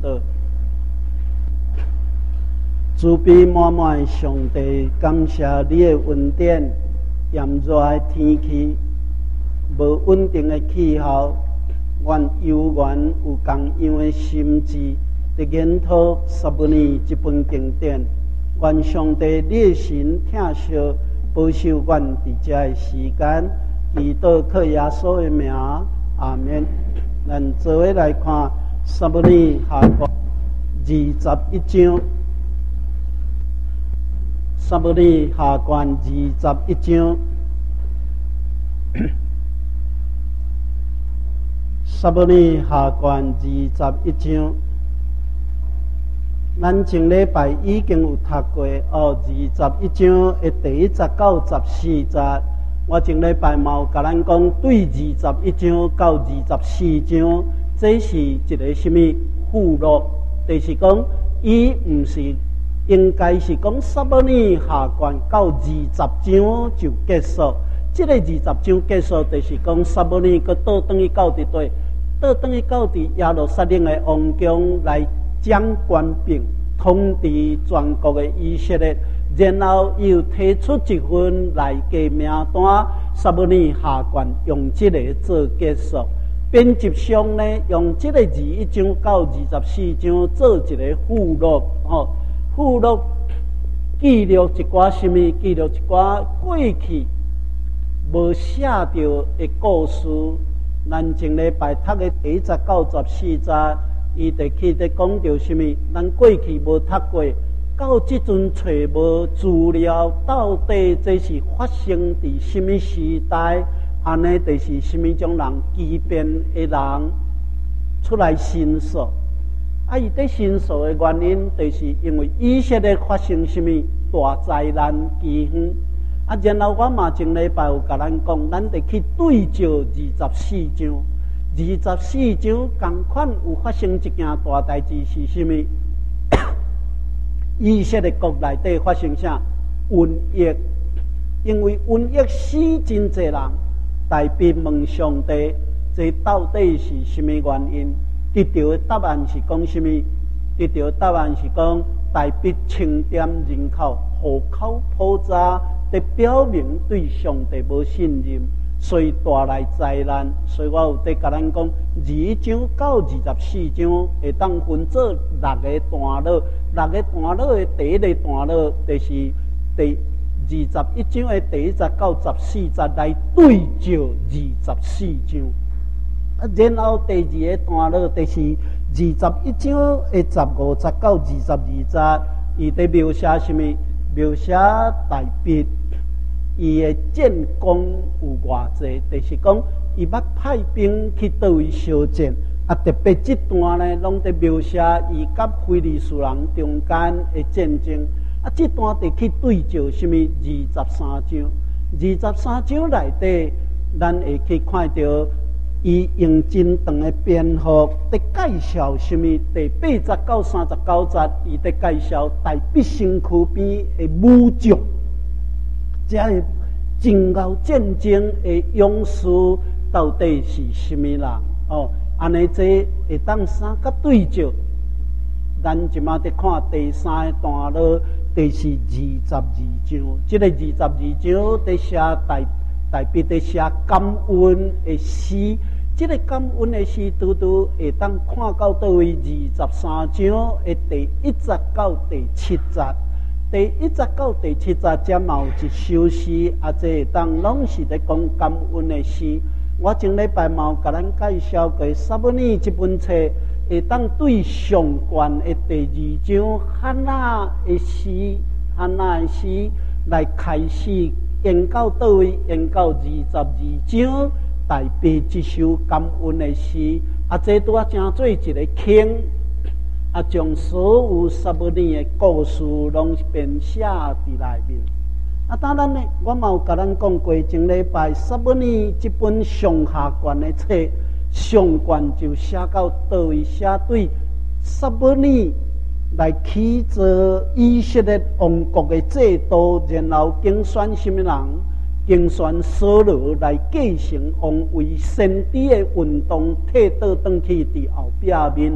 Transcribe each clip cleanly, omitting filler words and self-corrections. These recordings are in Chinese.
祷。慈悲满满的上帝，感谢你的恩典。炎热的天气，无稳定的气候，愿有缘有同样的心志，伫研讨十年这本经典。愿上帝你的神疼惜保守阮伫遮的时间，祈祷靠耶稣的名，阿们。咱做伙来看十年下关21章。十年下关21章。十年下关21章。咱前礼拜已经有读过21章的第1节到14节。我前礼拜嘛有甲咱讲，对21章到24章，这是一个什么附录？就是讲，伊毋是应该是讲十年下关到20章就结束。这个20章结束，就是讲十年佮倒转去到伫对，倒转去到伫耶路撒冷的王宫来掌权柄，统治全国的以色列。然后又提出一份来给名单，十年下关用这个做结束。编辑上呢，用这个21章到24章做一个附录，附录记录一寡什么？记录一寡过去无写到的故事。咱前礼拜读的第1节到14节，伊就去咧讲到什么？咱过去无读过。到即阵找无资料，到底这是发生伫什么时代？安尼就是什么种人欺骗的人出来申诉。伊在申诉的原因，就是因为以色列发生什么大灾难饥荒。然后我嘛前礼拜有甲咱讲，咱得去对照24章。24章同款有发生一件大代志是什么？以色列国内底发生啥瘟疫？因为瘟疫死真侪人，大兵问上帝，这到底是什么原因？得到的答案是讲什么？得到的答案是讲大兵清点人口，户口普查，得表明对上帝无信任，所以带来灾难。所以我有在甲咱讲，21章到24章会当分做6个段落。6个段落的第1个段落，就是第21章的第1节到14节来对照24章。然后第2个段落就是21章的15节到22节，伊在描写什么？描写大卫伊的战功有偌济，就是讲伊捌派兵去倒位相战。特别这段呢，拢在描写伊甲非利士人中间的战争。这段得去对照什么？23章。23章内底，咱会去看到伊用真长的篇幅在介绍什么？第8节到39节，伊在介绍大卫身躯边的武将，这个征讨战争的勇士到底是什么人？安尼这会当三甲对照，咱即马在看第3个段落，就是22章。这个22章在写大卫在写感恩的诗。这个感恩的诗，拄拄会当看到倒位23章的第1节到第7节。第1节到第7节，才嘛有一首诗，这会当拢是在讲感恩的诗。我前礼拜嘛有甲咱介绍过《十年》这本册，会当对上卷的第2章汉娜的诗来开始研到倒位，研到22章大卫这首感恩的诗。这拄正做一个经，将所有10年的故事拢编写伫内面。当然呢，我嘛有甲咱讲过，前礼拜10年这本上下卷的册，上卷就写到倒位，写对10年来起做以色列王国的制度，然后竞选什么人？竞选扫罗来继承王位，先知的运动退倒转去伫后壁面，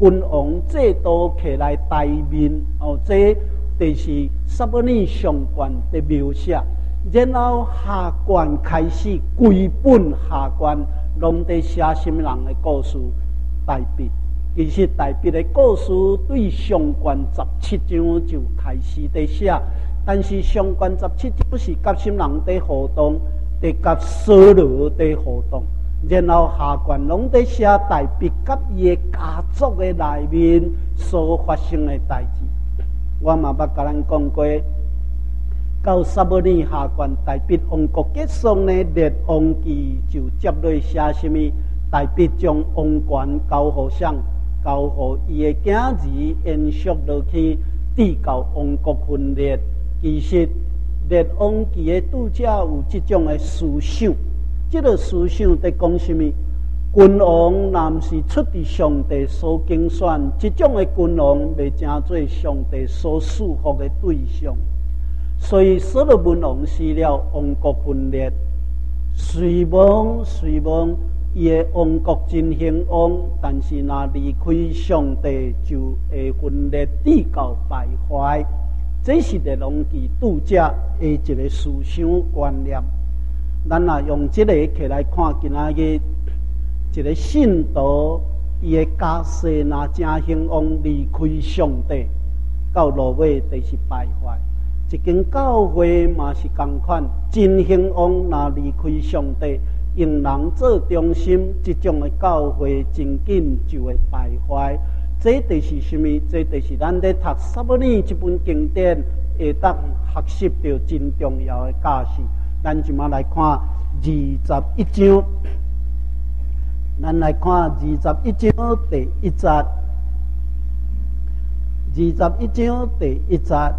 君王制度起来台面哦，这就是撒母耳上卷的描写。然后下卷开始，规本下卷拢在写什么人的故事？大笔。其实大笔的故事对上卷17章就开始在写，但是上卷17章是甲什么人在互动？在甲扫罗在互动。然后下卷拢在写大笔甲伊的家族的内面所发生的代志。我嘛捌甲咱讲过。到撒母耳下卷大笔王国结束呢，列王记就接落写什么？大笔将王权交互谁？交互伊的囝儿延续落去，直到王国分裂。其实列王记的拄则有这种的思想，这个思想在讲什么？君王若不是出自上帝所拣选，这种的君王未成做上帝所束缚的对象。所以所罗门王死了，王国分裂，随亡，伊的王国真兴旺，但是若离开上帝，就会分裂，直到败坏。这是列王记拄则的一个思想观念。咱若用这个起来看，今仔日一个信徒，伊的家世若真兴旺，离开上帝，到落尾就是败坏。一间教会嘛是同款，真兴旺若离开上帝，用人做中心，这种的教会真紧就会败坏。这就是什么？这就是咱在读撒母耳这本经典，会当学习到真重要的价值。咱即马来看21章，咱来看21章第1节，21章第1节。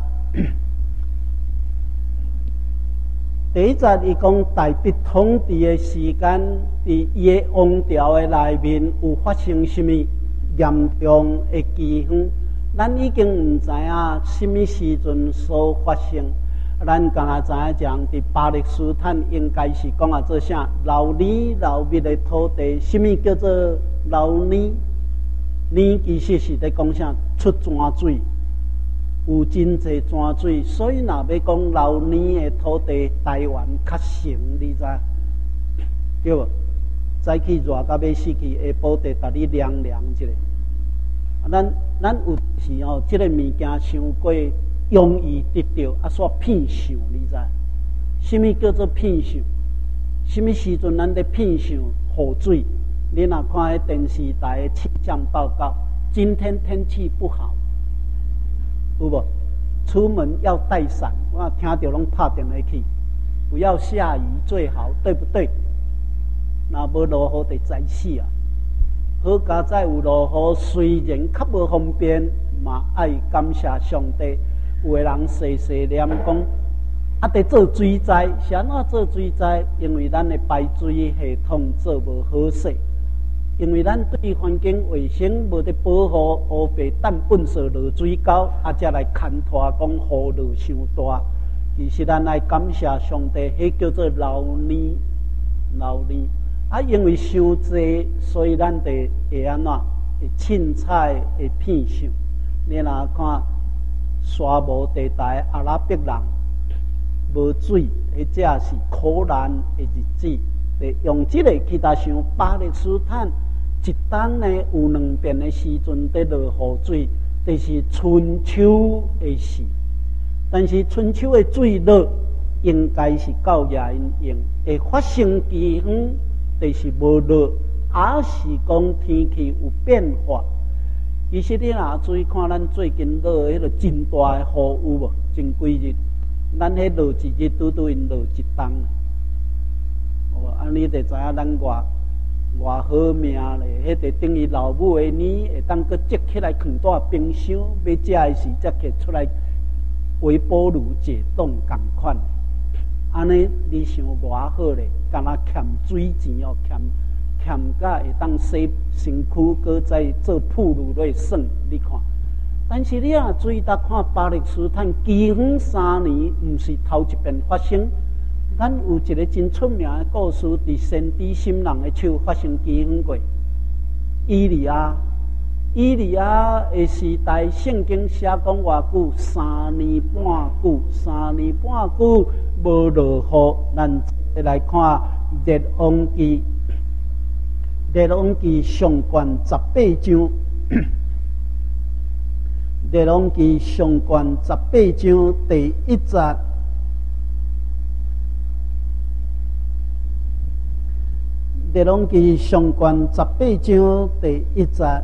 第一节，伊讲大笔统治的时间，伫伊的王朝的内面有发生什么严重的饥荒？咱已经唔知影什么时阵所发生。咱敢若知影讲，伫巴勒斯坦应该是讲啊做啥老泥老密的土地，什么叫做老泥？泥其实是在讲啥出泉水。有真济泉水，所以若要讲老年的土地，台湾较成，你知对无？早起热到要死去，下晡地带你凉凉一下。咱有时吼，这个物件伤过容易得到，啊，煞骗想，你知？什么叫做骗想？什么时阵咱在骗想雨水？你若看迄电视台的气象报告，今天天气不好。有无？出门要带伞，我听到拢拍电话去，不要下雨最好，对不对？若无落雨就灾死啊！好佳在有落雨，虽然较无方便，嘛爱感谢上帝。有个人细细念讲，啊，得做水灾，是安怎做水灾？因为咱的排水系统做无好势。因为咱对环境卫生无得保护，乌白蛋本色落水沟，啊，才来牵拖讲雨落伤大。其实咱来感谢上帝，迄叫做老年。啊，因为伤济，所以咱得会安怎？会凊彩会骗想。你若看沙漠地带阿拉伯人无水，或者是苦难的日子，得用这个去搭想巴勒斯坦。一冬呢有2遍的时阵在落雨水，这是春秋的事。但是春秋的水落应该是到夜用，会发生饥荒，就是无落，也是讲天气有变化。其实你若注意看，咱最近落迄个真大的雨有无？前几日，咱迄落一日拄因落一冬。安尼就知影咱偌好命咧，迄个等于老母的年会当搁折起来放在冰箱，要食的时才摕出来微波炉解冻共款。安尼你想偌好咧，敢若欠水钱哦，欠甲会当洗身躯，搁再做铺路来耍，你看。但是你若注意到看巴勒斯坦饥荒3年，毋是头一遍发生。咱有一个真出名的故事，伫先知心人的手发生饥荒过。伊利亚以利亚的时代，圣经写讲偌久，3年半久，3年半久无落雨。咱来看列王记，列王记上卷18章，列王记上卷18章第1节。列王记上卷18章第1节。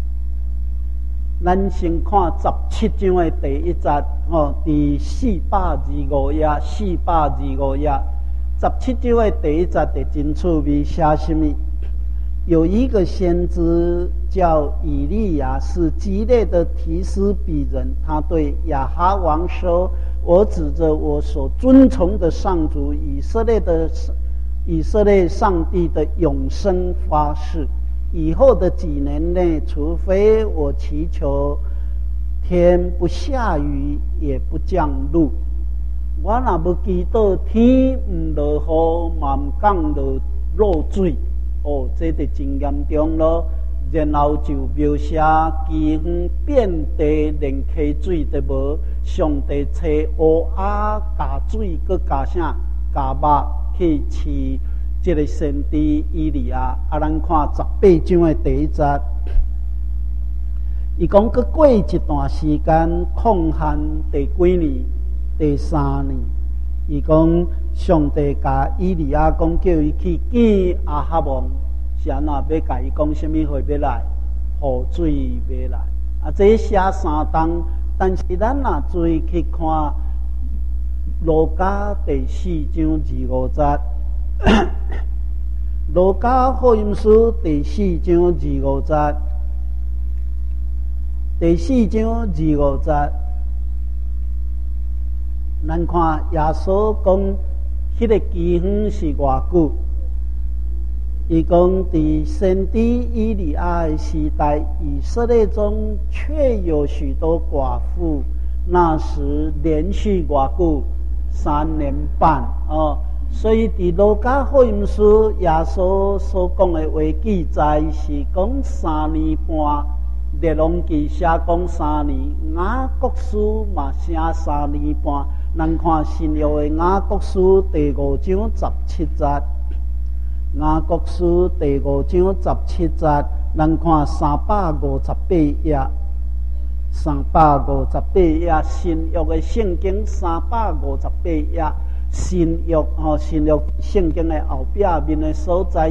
咱先看17章的第1节，第425页，425页，17章的第1节就真趣味，写什么？有一个先知叫以利亚，是激烈的提斯比人。他对亚哈王说：“我指着我所尊崇的上主以色列上帝的永生发誓。”以后的几年内，除非我祈求天不下雨也不降露，我若要祈祷天唔落雨，嘛唔降落水，这就真严重咯。然后就描写饥荒遍地，连溪水都无，上帝找乌鸦加水，佮加啥加肉去饲。这个先知以利亚，咱看18章的第1节，伊讲，佮过一段时间，抗旱第几年？第3年。伊讲，上帝甲以利亚讲，叫伊去见亚哈王，是安怎要甲伊讲什么话要来？雨水要来。这写3章，但是咱若注意去看路加第4章25节。路加福音书第4章25节，第4章25节，咱看耶稣讲，迄个饥荒是偌久？伊讲，伫先知以利亚的时代，以色列中却有许多寡妇。那时连续偌久？3年半哦。所以，伫路加福音书耶稣所讲的话记载是讲3年半，列王记写讲3年，雅各书嘛写3年半。咱看新约的雅各书第5章17节，雅各书第5章17节，咱看358页，358页，新约的圣经358页。新约新约圣经的后壁面的所在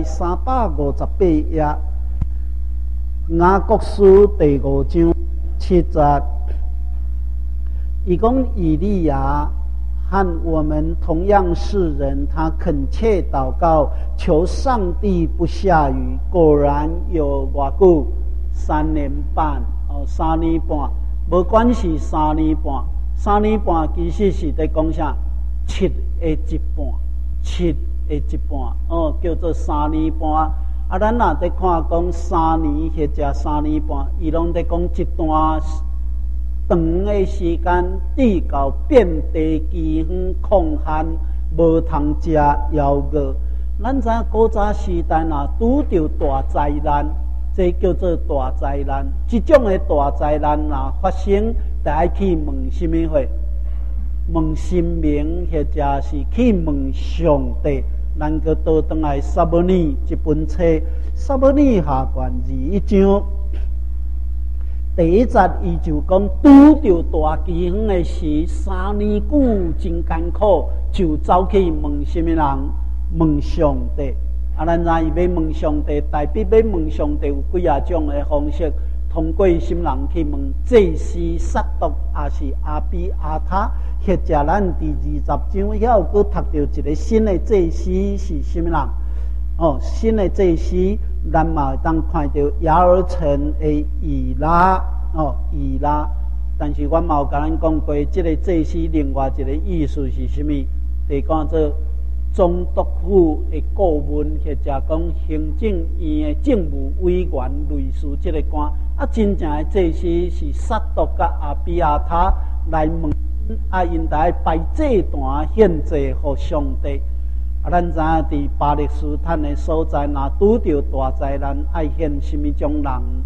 358页，雅各书第5章7节，伊讲以利亚和我们同样是人，他恳切祷告，求上帝不下雨。果然有偌久3年半，3年半，无管是3年半，3年半其实是在讲啥？7的一半，7的一半，叫做3年半。咱若在看讲3年或者3年半，伊拢在讲一段长的时间，直到遍地饥荒、抗旱，无通食枵饿。咱知影古早时代若拄着大灾难，这叫做大灾难。这种的大灾难若发生，就爱去问什么话？问神明，或者是去问上帝。咱个倒转来撒母耳这本册，撒母耳下卷21章第1节，伊就讲拄着大饥荒的时，3年久真艰苦，就走去问什么人？问上帝。咱知伊要问上帝，代表要问上帝有几啊种的方式。通过什么人去问？祭司撒督，也是阿比阿他。或者咱第20章遐有搁读到一个新的祭司是什么人？新的祭司，咱嘛会当看到亚尔城的以拉，以拉。但是我嘛有甲咱讲过，这个祭司另外一个意思是什么？就讲做总督府的顾问，或者讲行政院的政务委员，类似这个官。真正的祭司是撒督甲阿比亚他来问。因在摆祭坛献祭给上帝。咱知影伫巴勒斯坦的所在，若拄着大灾难，爱献什么种人？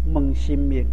问神明，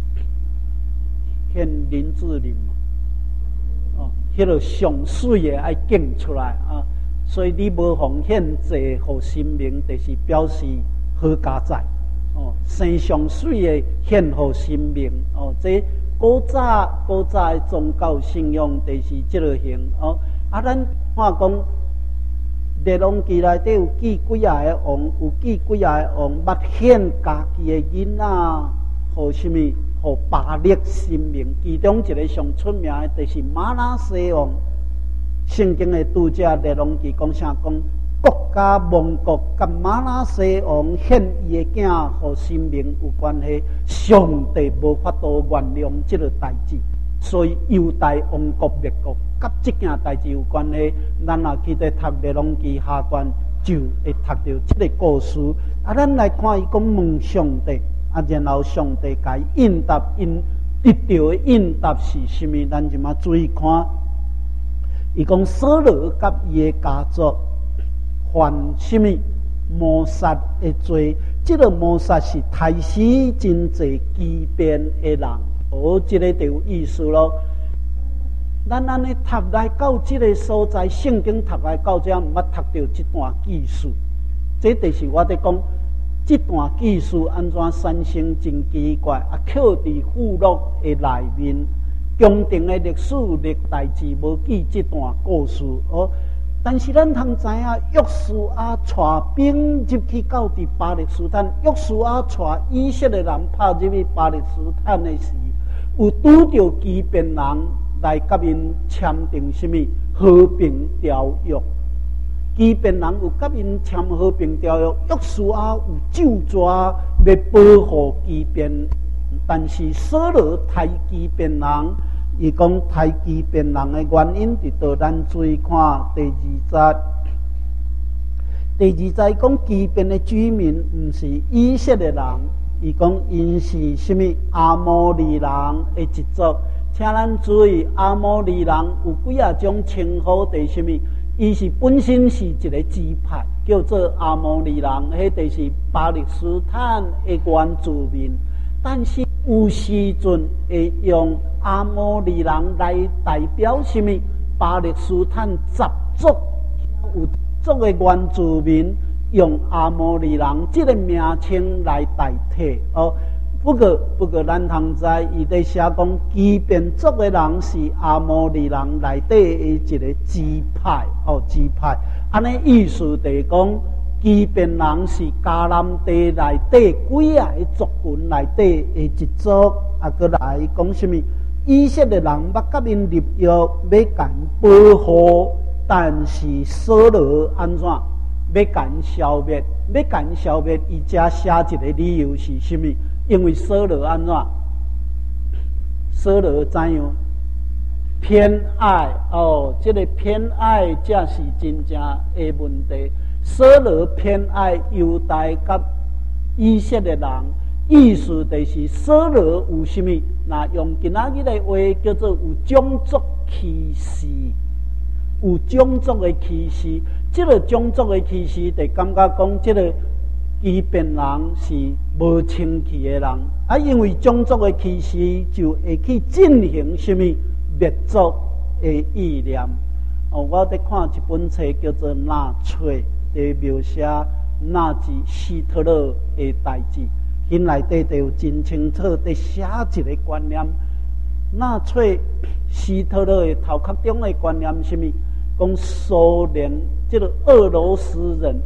献林志玲嘛，哦，迄个上水的爱敬出来啊，所以你无奉献祭互神明，就是表示好家在哦。生上水的献互神明哦，这古早的宗教信仰就是这个型哦。啊，咱看讲。列王记内底有记几啊个王，有记几啊个王捌献家己的囡仔，互什么？互巴力神明。其中一个上出名的，就是玛拿西王。圣经的读者列王记讲啥？讲国家亡国，甲玛拿西王献伊的囝互神明有关系。上帝无法度原谅这个代志。所以犹大亡国灭国，甲这件代志有关系。咱若去在读列王记下卷，就会读到这个故事。啊，咱来看伊讲问上帝，啊，然后上帝甲伊应答，因得到的应答是什么？咱就嘛注意看。伊讲扫罗甲伊的家族犯什么谋杀的罪？这个谋杀是杀死真济欺骗的人。哦，这个就有意思咯。咱安尼读来到这个所在，圣经读来到这，毋捌读到这段记述。这就是我在讲这段记述安怎产生真奇怪啊！扣伫附录的内面，宫廷的历史历代志无记这段故事哦。但是咱通知影，约书亚带兵入去到伫巴勒斯坦，约书亚带以色列人拍入去巴勒斯坦的时，有拄着欺骗人来甲因签订什么和平条约？欺骗人有甲因签和平条约，约书亚有咒诅要保护欺骗，但是扫罗太欺骗人。伊讲太欺骗人的原因，伫倒咱注意看第二节。第二节讲欺骗的居民毋是以色列人，伊讲因是什么阿摩利人的一族。请咱注意，阿摩利人有几啊种称呼？第什么？伊是本身是一个支派，叫做阿摩利人，迄就是巴勒斯坦的原住民，但是有时阵会用阿摩利人来代表什么？巴勒斯坦杂族有族的原住民用阿摩利人这个名称来代替哦。不过，咱通知伊在写讲，欺骗族的人是阿摩利人内底的一个支派哦，支派。安尼意思就是讲，欺骗人是迦南地内底几啊个族群内底的一族，啊，过来讲什么？以色列人捌甲因立约，要甲因保护，但是扫罗安怎？要甲因消灭，要甲因消灭，伊遮写一个理由是什么？因为扫罗安怎？扫罗怎样？偏爱哦，这个偏爱才是真正的问题。扫罗偏爱犹大甲以色列人，意思就是扫罗有什么？那用今仔日的话叫做有种族歧视，有种族的歧视。这个种族的歧视，就感觉讲这个欺骗人是无清气的人啊，因为种族的歧视就会去进行什么灭族的意念。哦，我在看一本册叫做《纳粹》，在描写纳粹希特勒的代志，因内底就有真清楚在写一个观念。纳粹希特勒的头壳中的观念是什么？讲苏联这个俄罗斯人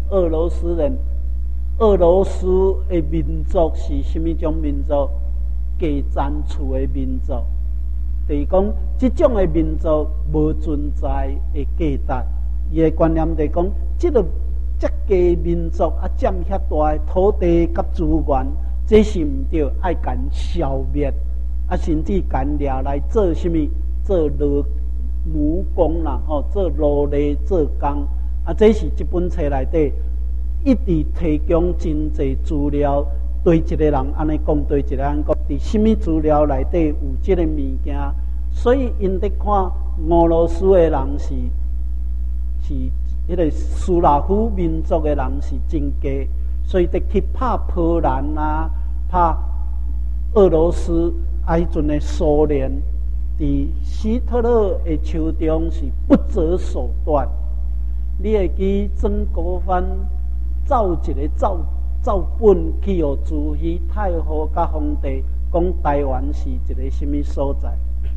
的民族是什么种民族？假zan厝的民族，就是讲这种的民族无存在的价值。伊的观念就是讲，这个这个民族啊，占遐大的土地甲资源，这是唔对，爱甲消灭，啊，甚至甲掠来做什么？做奴工啦，吼，做奴隶做工，啊，这是这本册内底一直提供真济资料，对一个人安尼讲，对一个人讲，伫什么资料内底有这个物件，所以因在看俄罗斯的人是迄个斯拉夫民族的人是真假，所以得去拍波兰啊，拍俄罗斯迄阵的苏联，伫希特勒的手中是不择手段。你会记曾国藩造一个照本去互慈禧太后甲皇帝讲台湾是一个什么所在？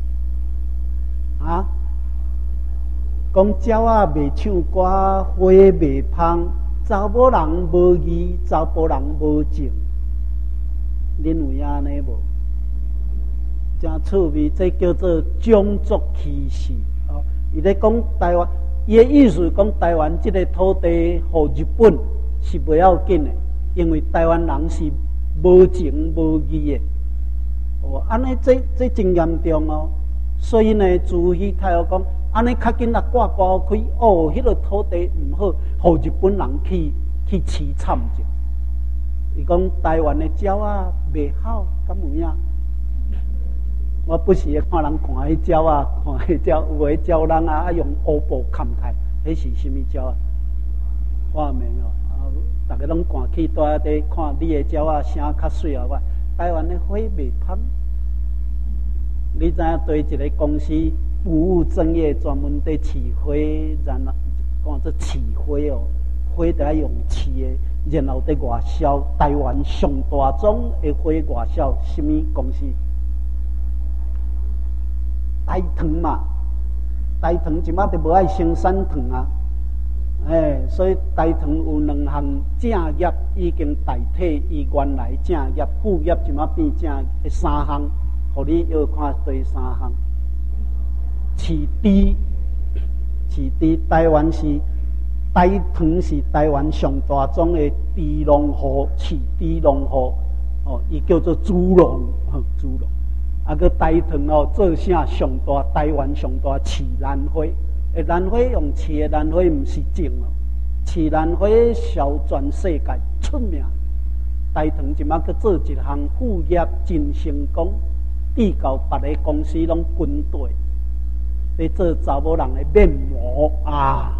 啊？讲鸟仔袂唱歌，花袂芳，查某人无义，查甫人无情。恁有影安尼无？真趣味，这叫做种族歧视。哦，伊咧讲台湾，伊的意思讲台湾这个土地互日本是不要紧的，因为台湾人是无情无义的。哦，安尼这真严重哦。所以呢，慈禧太后讲，安尼较紧来挂高开，哦，迄个土地唔好，互日本人去凄惨者。伊讲台湾的鸟仔袂好，敢有影？我不时看人看迄鸟啊，看迄鸟，有诶鸟人啊，用乌布冚开，迄是什么鸟啊？画面哦，大家拢赶去在底看你诶鸟啊，声较水啊。台湾的花袂芳。你知影对一个公司不务正业，专门在饲花，然后讲做饲花哦，花得要用饲的，然后在外销。台湾上大宗的花外销，什么公司？台糖嘛，台糖即摆就无爱生产糖啊，所以台糖有两项正业已经代替伊原来正业，副业即摆变正三项。互你要看对三项，饲猪，台湾是台糖是台湾上大宗的猪农户，饲猪农户哦，伊叫做猪农，猪农。啊，个台糖哦，做啥上大？台湾上大饲兰花，兰花用饲的兰花唔是种哦，饲兰花销全世界出名。台糖即马去做一项副业，真成功。递到别个公司拢军队，在做查某人的面膜啊，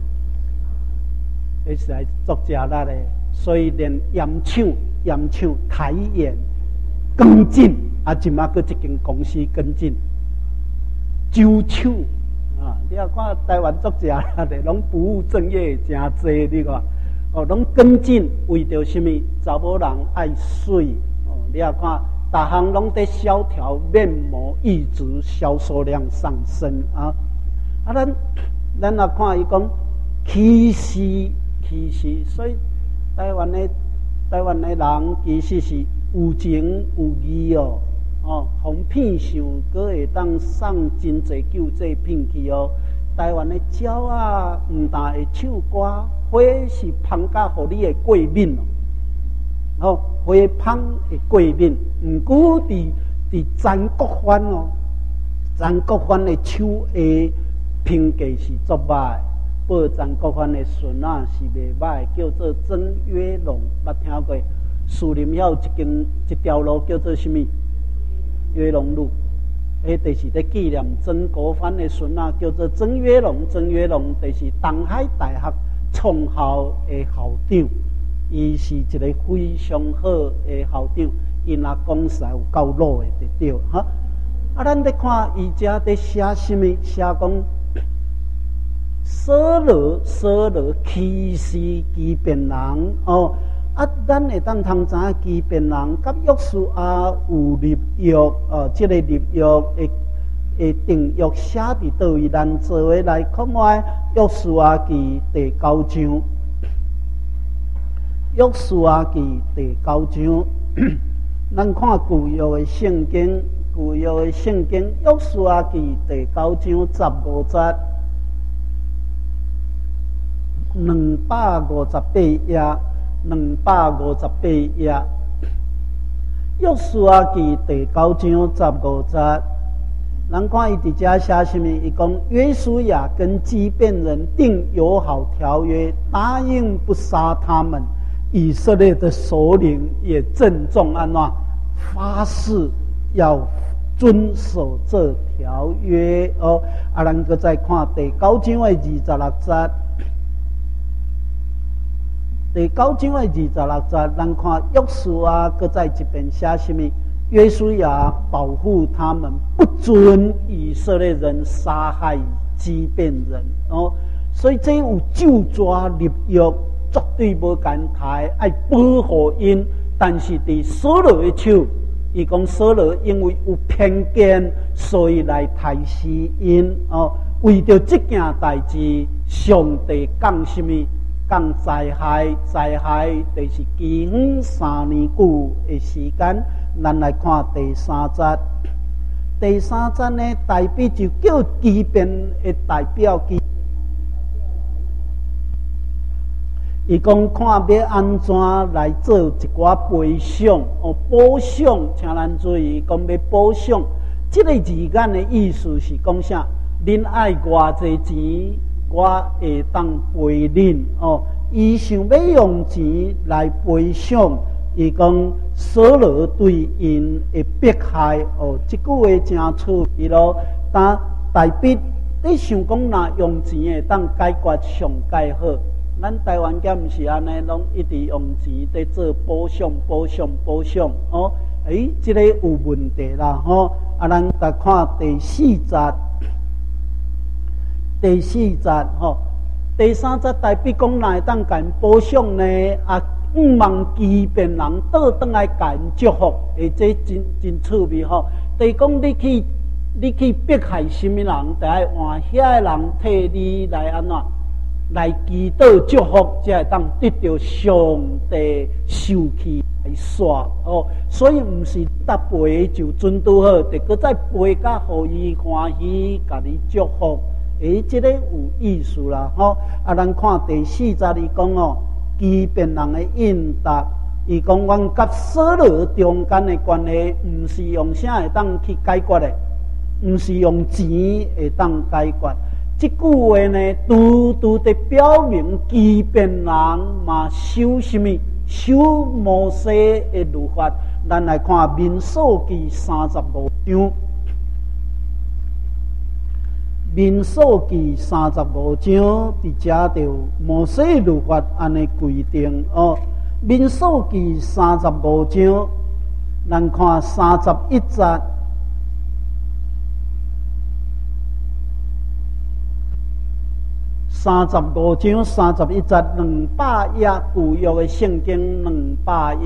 迄实在作食力嘞。所以连盐厂台盐跟进，啊，即马搁一间公司跟进，酒厂啊，你要看台湾作食力嘞，拢不务正业真济，你看哦，拢跟进，为着什么？查某人爱水哦，你要看。逐项拢在萧条，面膜一直销售量上升啊！咱也看伊讲歧视，所以台湾的人其实是有情有义哦，互骗上，阁会当送真济救济骗去哦。台湾的鸟啊，唔但会唱歌，花是芳甲互你的过敏哦。花芳会过敏，毋过伫曾国藩哦，曾国藩的手艺评价是足歹，报曾国藩的孙仔是袂歹，叫做曾约龙，捌听过？树林遐有一条路叫做什么？约龙路，就是咧纪念曾国藩的孙仔，叫做曾约龙。曾约龙就是东海大学创校的校长。伊是一个非常好的校长，因阿讲实有够老的就对哈。啊，咱咧看伊遮在写什么？写讲sở羅歧視畸變人哦。啊，咱會當通知畸變人甲約書亞有立約哦，即個立約會定約寫佇倒位，咱做伙來看覓約書亞記第9章。約書亞記第9章，咱看舊約的聖經，約書亞記第9章15節，258頁，258頁。約書亞記第9章15節，咱看伊佇遮寫什麼？伊講約書亞跟畸變人定友好條約，答應不殺他們。以色列的首領也鄭重安怎發誓要遵守這條約哦。啊，咱閣再看第9章的26節，第9章的26節，咱看約書亞閣再一遍寫什麼？ 约书亚保护他们，不准以色列人杀害畸变人哦。所以这有救抓立约，绝对无敢抬，爱保护因。但是伫扫罗的手，伊讲扫罗因为有偏见，所以来抬死因哦。为着这件代志，上帝讲什么？讲灾害，灾害就是饥荒3年久的时间。咱来看第3节，第3节呢，代表就叫畸变的代表畸。伊讲看要安怎来做一寡赔偿哦，补偿，请咱注意，讲要补偿。这个字眼的意思是讲啥？恁爱偌济钱，我会当赔恁哦。伊想要用钱来赔偿，伊讲扫罗对因的迫害哦。这句话真趣味咯，但代表你想讲，若用钱会当解决上介好。咱台湾敢毋是安尼，拢一直用钱在做补偿、补偿、补偿哦。这个有问题啦吼！咱来看第4节，第4节吼，第3节代表讲哪会当甲因补偿呢？毋望畸变人倒转来甲因祝福，这真趣味吼。就是讲你去迫害什么人，就爱换遐个人替你来安怎？来祈祷祝福，才会当得到上帝受气来刷哦。所以毋是搭陪就准拄好，得搁再陪甲互伊欢喜，甲你祝福。这个有意思啦吼。咱看第4节，伊讲哦，畸变人的应答，伊讲阮甲扫罗中间的关系，毋是用啥会当去解决的，毋是用钱会当解决。这句话呢，拄在表明畸变人嘛守什么？守摩西的律法。咱来看民数记35章，民数记35章，伫遮就摩西律法安尼规定哦。民数记35章，咱看31节。35章31节，200页旧约的圣经，200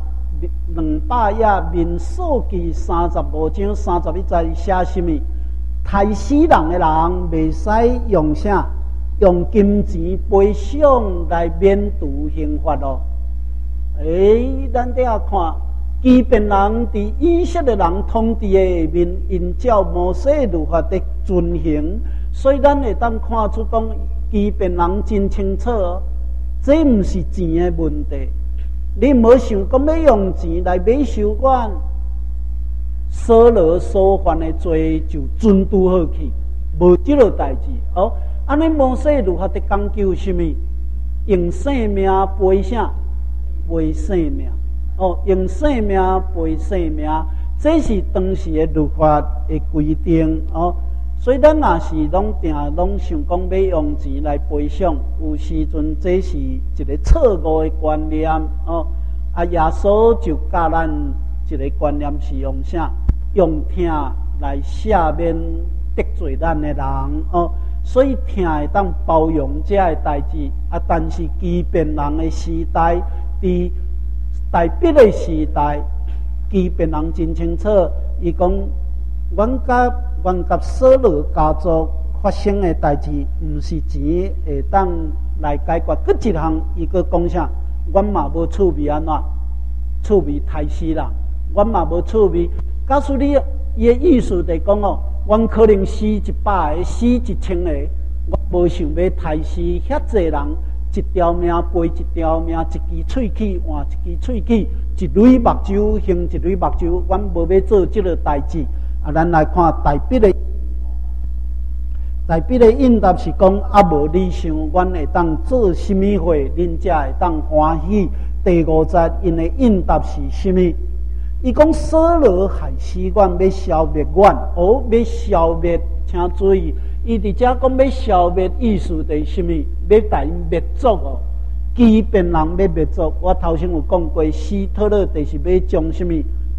页民数记35章31节写什么？杀死人的人袂使用啥？用金钱赔偿来免除刑罚咯。咱底下看，畸变人伫以色列人统治的下面，因照摩西律法的遵行，所以咱会当看出讲。畸变人真清楚哦，这毋是钱的问题。你无想讲要用钱来买收管，扫罗所犯的罪就准拄好去，无这个代志哦。安尼摩西律法的讲究什么？用性命赔啥？赔性命哦，用性命赔性命，这是当时的律法的规定哦。所以咱若是拢想讲要用钱来赔偿，有时阵这是一个错误的观念哦。耶稣就教咱一个观念是用啥？用疼来赦免得罪咱的人哦。所以疼会当包容这个代志但是畸变人的时代，伫代笔的时代，畸变人真清楚，伊讲阮甲扫罗家族发生的代志，毋是钱会当来解决。搁一项，伊搁讲啥？阮嘛无趣味安怎？趣味杀死人，阮嘛无趣味。假使你伊的意思就讲哦，阮可能死100个，死1000个，我无想要杀死遐济人，一条命赔一条命，一支喙齿换一支喙齿，一蕊目睭还一蕊目睭，阮无要做这个代志。咱来看代笔的应答是讲无你想，阮会当做什么货，恁才会当欢喜。第5节因的应答是什么？伊讲扫罗害死阮，要消灭阮。要消灭，请注意，伊伫遮讲要消灭，意思就是什么？要甲因灭族哦。畸变人要灭族。我头先有讲过，希特勒就是要将什么？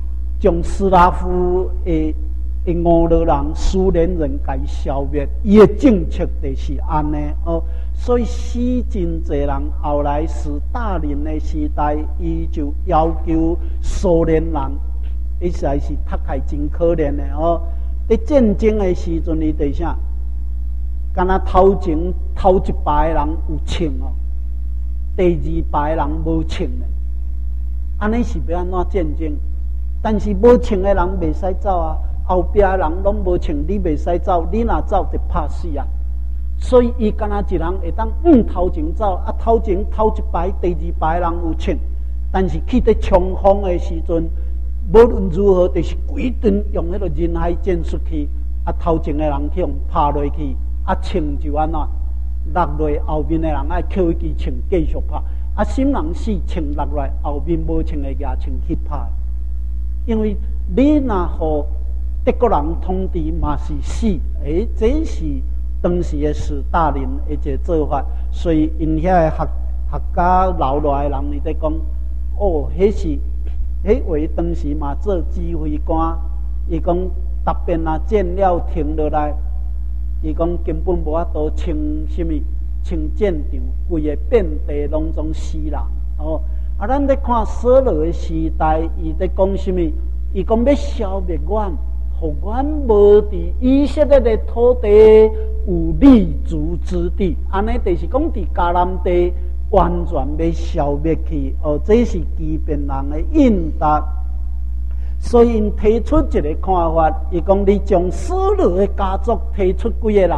将斯拉夫的俄罗人、苏联人给消灭，伊的政策就是安尼哦。所以死真济人，后来斯大林的时代，伊就要求苏联人，伊实在是读起真可怜的哦。在战争的时阵，伊伫啥？敢若头一排的人有穿哦，第二排的人无穿的，安尼是要安怎战争？但是无穿的人袂使走啊，后壁的人拢无穿，你袂使走，你若走就拍死啊！所以伊敢若一人会当头前走，啊头一排、第二排的人有穿，但是去伫冲锋的时阵，无论如何，就是规顿用迄个人海战术去，啊头前的人去用拍落去。啊，穿就安怎落落后面的人爱扣一支穿继续拍，啊，心人死穿落来，后面无穿的牙穿去拍。因为你若互德国人统治嘛是死，这是当时的斯大林的一个做法，所以因遐的学家留落来的人，伊在讲，哦，迄位当时嘛做指挥官，伊讲特别啊战了停落来。伊讲根本无法度清什么清战场，规个遍地拢总死人哦。啊，咱咧看所罗的时代，伊咧讲什么？伊讲要消灭阮，互阮无伫以色列的土地有立足之地。安尼就是讲伫迦南地完全要消灭去哦。这是基遍人的应答。所以，因提出一个看法，伊讲你将所有的家族提出几个人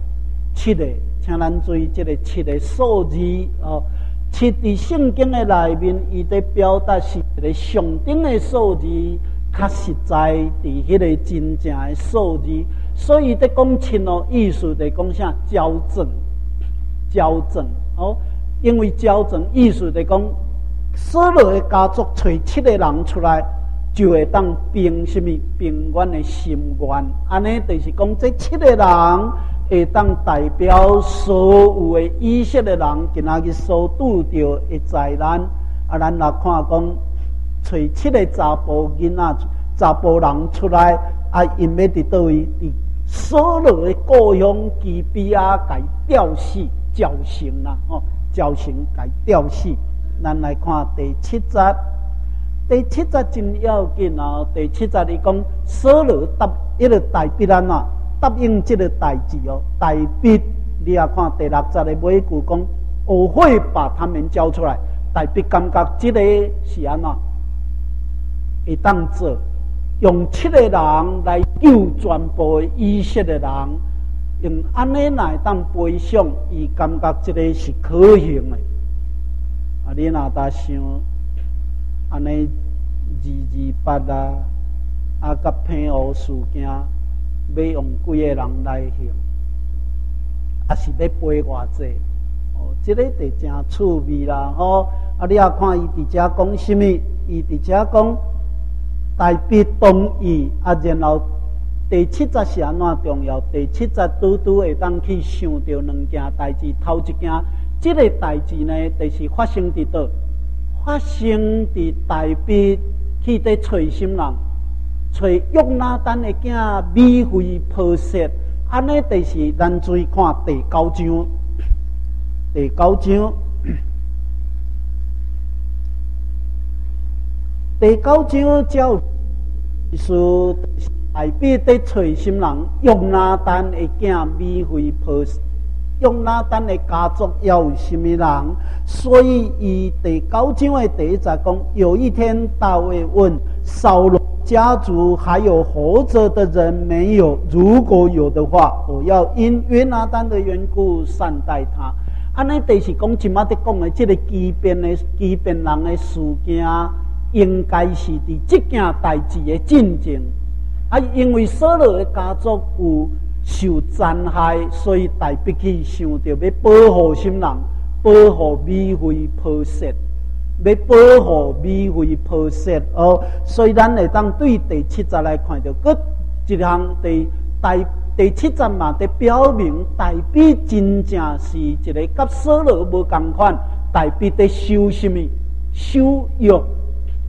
？7个，请咱注意这个7个数字哦。7伫圣经的内面，伊在表达是一个上等的数字，较实在伫迄个真正的数字。所以，在讲7哦，意思在讲啥？矫正哦，因为矫正意思在讲所有的家族找7个人出来。就会当平什么平阮的心愿，安尼就是讲这7个人会当代表所有的以色列人今仔日所拄到的灾难。啊，咱来看讲，找7个查甫囡仔、查甫人出来，啊，因要伫倒位？伫所有的故乡基比亚给吊死、绞刑啦，吼，绞刑给吊死。咱来看第7节。第7节真要紧哦。第7节伊讲，所罗迄个大必安怎答应这个代志哦。大必，你也看第6节的尾句讲，我会把他们交出来。大必感觉这个是安怎会当做，用7个人来救全部的以色列人，用安尼来当背上，伊感觉这个是可行的。啊，你若搭想。安尼228啊，啊，甲平湖事件，要用几个人来行，啊是要赔偌济？哦，这个就真趣味啦，吼！啊，你也看伊伫遮讲什么？伊伫遮讲大必同意，啊，然后第7节是安怎重要？第7节拄会当去想到2件代志，头一件，这个代志呢，就是发生伫倒。发生伫大必去伫找什么人？找约拿单的囝米非波设，安尼就是咱注意看第9章。第9章，第9章叫是大必伫找什么人？约拿单的囝米非波设。用拿单的家族要有什么人？所以以第9章的第1节讲，有一天大卫问扫罗家族还有活着的人没有？如果有的话，我要因约拿单的缘故善待他。安尼就是讲，今仔日讲的这个基遍人的事件，应该是伫这件代志的进程。啊，因为所有的家族有受灾害，所以大必去想到要保护什么人？保护米非波设，要保护米非波设哦。所以咱会当对第7节来看到，佮一项第7节嘛，在表明大必真正是一个甲所罗无共款，大必在修什么？修约。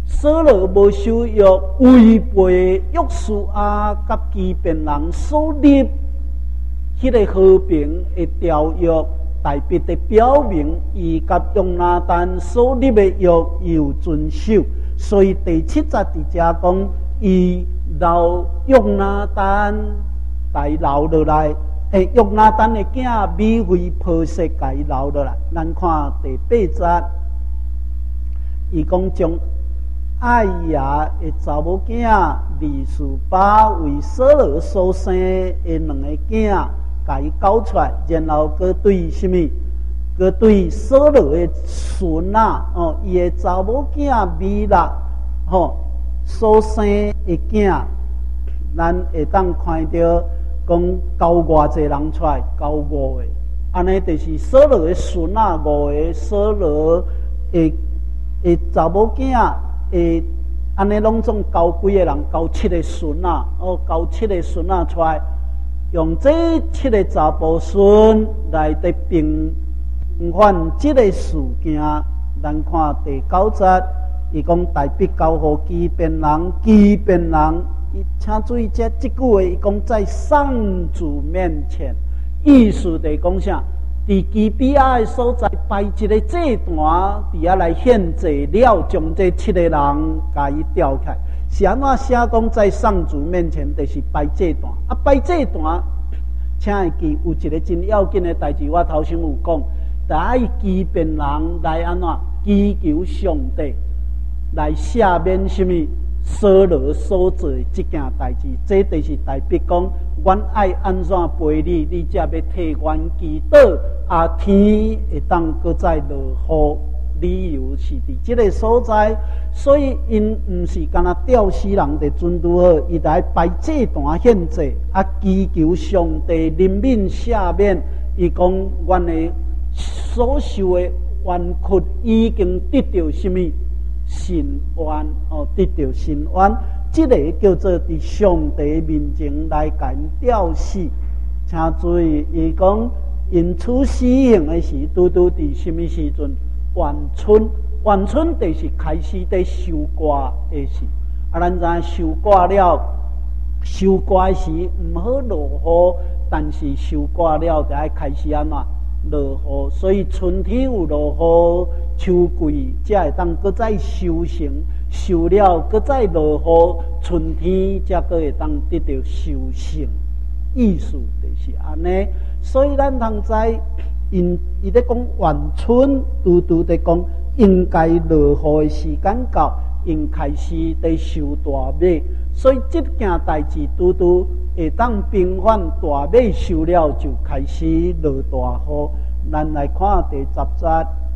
所罗无守约，违背约书亚甲基遍人所立迄个和平的条约，大别的表明伊甲约拿单所立的约有遵守。所以第7节伫遮讲，伊留约拿单来留落来，约拿单的囝米非波设甲伊留落来。咱看第8节，伊讲将爱亚的查某囝利士巴为所罗所生的2个囝，甲伊交出来，然后佮对什么？佮对所罗的孙啊，伊的查某囝米勒，所生的囝，咱会当看到讲交偌济人出来，交5个，安尼就是所罗的孙啊5个，所罗的查某囝。安尼拢总交几个人？交7个孙啊！交7个孙啊出来，用这7个查甫孙来得平反这个事件。咱看第9节，伊讲大必交互基遍人，基遍人，请注意这句话，伊讲在上主面前，意思就是讲啥？伫基比亚的所在摆一个祭坛，伫遐来献祭了，将这7个人甲伊吊起来。是安怎写讲在上主面前，就是摆祭坛。摆祭坛，请会记有一个真要紧的代志，我头先有讲，就爱基遍人来安怎祈求上帝，来赦免什么所罗所做这件代志。这就是代表讲，阮爱安怎陪你，你才要替阮祈祷。天会当搁再落雨，理由是伫这个所在，所以因毋是干那吊死人的准拄好，伊来摆祭坛献祭，祈求上帝怜悯赦免。伊讲阮的所受的冤屈已经得到什么伸冤？得到伸冤，这个叫做伫上帝面前来甲因吊死。请注意，伊讲。因处死刑的时，拄拄伫什么时阵？元春，元春就是开始在收割的时。咱知收割了，收割时毋好落雨，但是收割了就爱开始安怎落雨。所以春天有落雨，秋季才会当搁再收成，收了搁再落雨，春天才搁会当得到收成。意思就是安尼。所以咱通知，伊咧讲元春，拄拄咧讲应该落雨的时间到，因开始在收大麦，所以这件代志拄拄会当平反，大麦收了就开始落大雨。咱来看第10节，